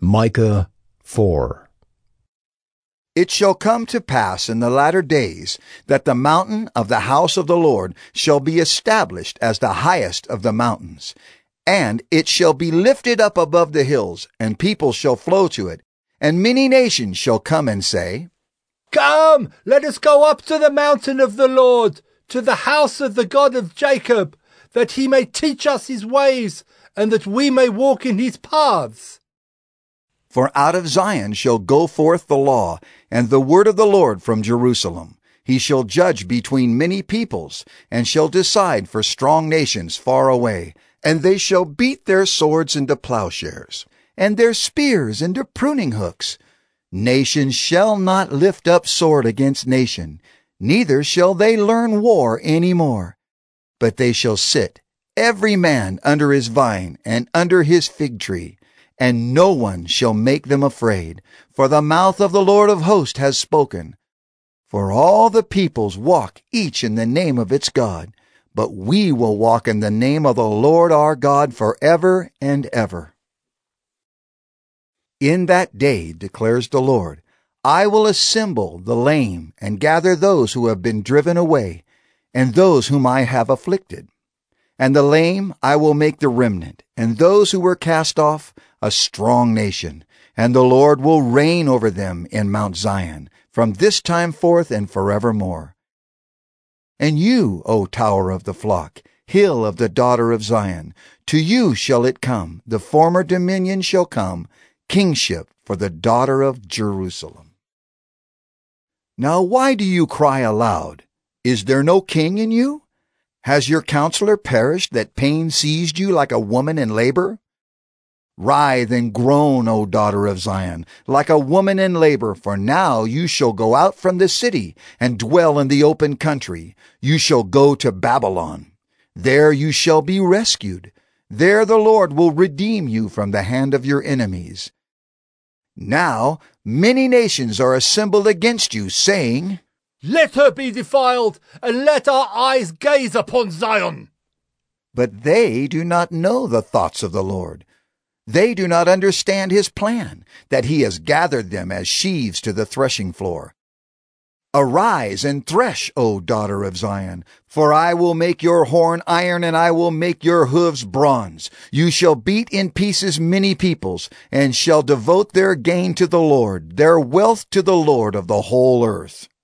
Micah 4. It shall come to pass in the latter days that the mountain of the house of the Lord shall be established as the highest of the mountains, and it shall be lifted up above the hills, and people shall flow to it, and many nations shall come and say, Come, let us go up to the mountain of the Lord, to the house of the God of Jacob, that he may teach us his ways, and that we may walk in his paths. For out of Zion shall go forth the law, and the word of the Lord from Jerusalem. He shall judge between many peoples, and shall decide for strong nations far away. And they shall beat their swords into plowshares, and their spears into pruning hooks. Nation shall not lift up sword against nation, neither shall they learn war any more. But they shall sit, every man under his vine and under his fig tree, and no one shall make them afraid, for the mouth of the Lord of hosts has spoken. For all the peoples walk each in the name of its God, but we will walk in the name of the Lord our God forever and ever. In that day, declares the Lord, I will assemble the lame and gather those who have been driven away, and those whom I have afflicted. And the lame I will make the remnant, and those who were cast off a strong nation. And the Lord will reign over them in Mount Zion, from this time forth and forevermore. And you, O tower of the flock, hill of the daughter of Zion, to you shall it come, the former dominion shall come, kingship for the daughter of Jerusalem. Now why do you cry aloud? Is there no king in you? Has your counselor perished, that pain seized you like a woman in labor? Writhe and groan, O daughter of Zion, like a woman in labor, for now you shall go out from the city and dwell in the open country. You shall go to Babylon. There you shall be rescued. There the Lord will redeem you from the hand of your enemies. Now many nations are assembled against you, saying, Let her be defiled, and let our eyes gaze upon Zion. But they do not know the thoughts of the Lord. They do not understand his plan, that he has gathered them as sheaves to the threshing floor. Arise and thresh, O daughter of Zion, for I will make your horn iron, and I will make your hooves bronze. You shall beat in pieces many peoples, and shall devote their gain to the Lord, their wealth to the Lord of the whole earth.